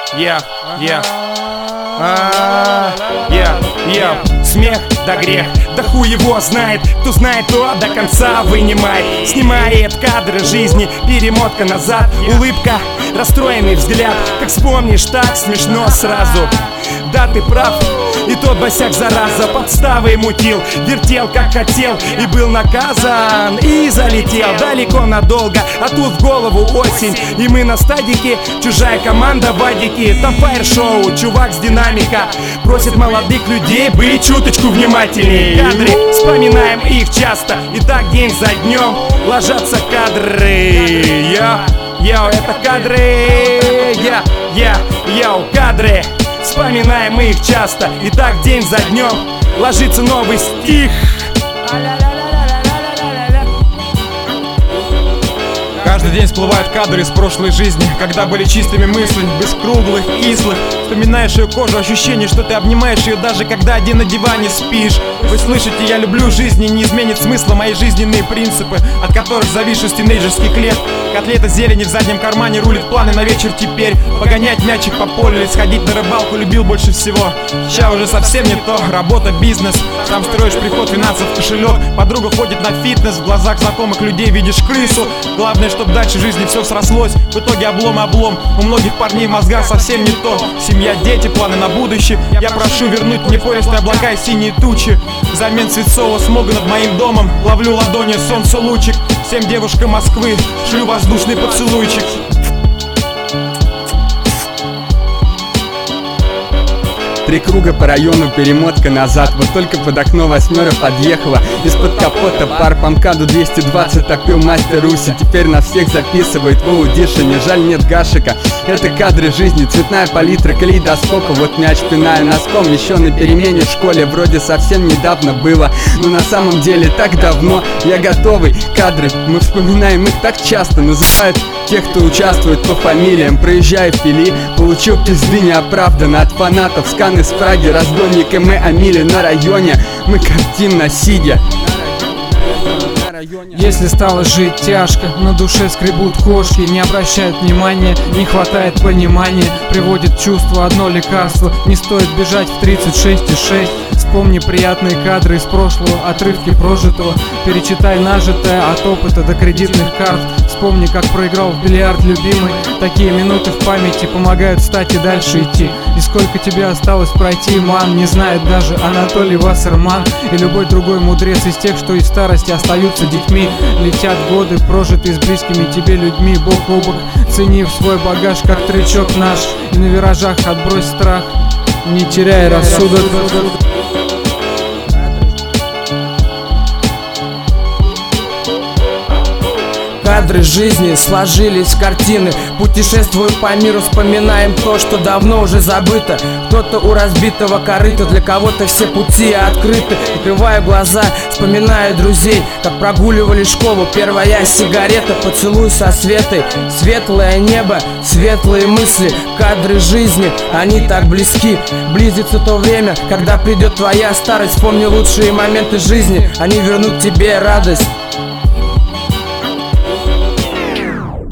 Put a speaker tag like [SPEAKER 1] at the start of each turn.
[SPEAKER 1] Смех да грех, да хуй его знает. Кто знает, то до конца вынимает. Снимает кадры жизни, перемотка назад. Улыбка, расстроенный взгляд. Как вспомнишь, так смешно сразу. Да, ты прав, и тот босяк зараза подставы мутил, вертел как хотел и был наказан. И залетел далеко надолго, а тут в голову осень. И мы на стадике, чужая команда в адике. Там фаер-шоу, чувак с динамика просит молодых людей быть чуточку внимательнее. Кадры, вспоминаем их часто, и так день за днем ложатся кадры. Йо, это кадры. Йо, кадры. Вспоминаем их часто, и так день за днем ложится новый стих.
[SPEAKER 2] Каждый день всплывают кадры из прошлой жизни, когда были чистыми мысли, без круглых, кислых. Вспоминаешь ее кожу, ощущение, что ты обнимаешь ее, даже когда один на диване спишь. Вы слышите, я люблю жизнь, и не изменит смысла мои жизненные принципы, от которых завишу с тинейджерских лет. Котлета зелени в заднем кармане рулит планы на вечер теперь. Погонять мячик по полю или сходить на рыбалку любил больше всего. Ща уже совсем не то, работа, бизнес. Сам строишь приход финансов в кошелек. Подруга ходит на фитнес, в глазах знакомых людей видишь крысу. Главное, чтобы дальше в жизни все срослось. В итоге облом. У многих парней в мозгах совсем не то. Семья, дети, планы на будущее. Я прошу вернуть мне пористые облака и синие тучи. Взамен свинцового смога над моим домом ловлю ладонью солнце лучик. Всем девушкам Москвы шлю воздушный поцелуйчик.
[SPEAKER 3] 3 круга по району, перемотка назад. Вот только под окно 8 подъехала. Из-под капота пар по МКАДу 220 топил мастер Руси. Теперь на всех записывает в аудишене. Жаль, нет гашика. Это кадры жизни, цветная палитра калейдоскопа. Вот мяч пинаю носком, еще на перемене в школе. Вроде совсем недавно было, но на самом деле так давно. Я готовый, кадры, мы вспоминаем их так часто. Называют тех, кто участвует по фамилиям. Проезжая в Фили, получил пизды неоправданно от фанатов. Сканы с Праги, раздольник и мы Амили на районе. Мы картинно сидя.
[SPEAKER 4] Если стало жить тяжко, на душе скребут кошки. Не обращают внимания, не хватает понимания. Приводит чувство одно лекарство. Не стоит бежать в 36,6. Вспомни приятные кадры из прошлого, отрывки прожитого. Перечитай нажитое от опыта до кредитных карт. Вспомни, как проиграл в бильярд любимый. Такие минуты в памяти помогают встать и дальше идти. И сколько тебе осталось пройти, ман, не знает даже Анатолий Вассерман. И любой другой мудрец из тех, что из старости остаются детьми. Летят годы, прожитые с близкими тебе людьми, бок о бок. Цени в свой багаж, как тречок наш. И на виражах отбрось страх, не теряй рассудок.
[SPEAKER 5] Кадры жизни сложились в картины. Путешествуем по миру, вспоминаем то, что давно уже забыто. Кто-то у разбитого корыта, для кого-то все пути открыты. Открываю глаза, вспоминаю друзей, как прогуливали школу. Первая сигарета, поцелуй со Светой. Светлое небо, светлые мысли. Кадры жизни, они так близки. Близится то время, когда придет твоя старость. Вспомни лучшие моменты жизни, они вернут тебе радость.